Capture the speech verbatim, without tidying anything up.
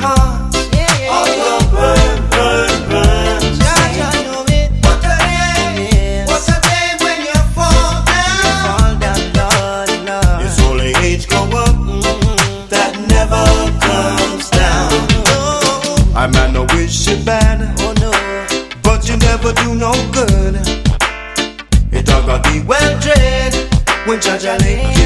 heart. All the burn, burn, burn. What a day, what a day when you fall down. It's only age go up, that never comes down. I might not wish you bad, but you never do no good. It all got be well dread when Jah Jah lay